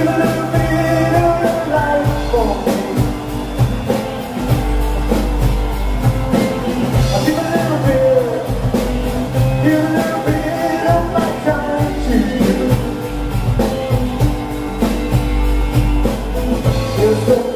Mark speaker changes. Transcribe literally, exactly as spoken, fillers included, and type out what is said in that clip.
Speaker 1: Give a little bit of your life for me. I'll give a little bit, give a little bit of my time to you. You're so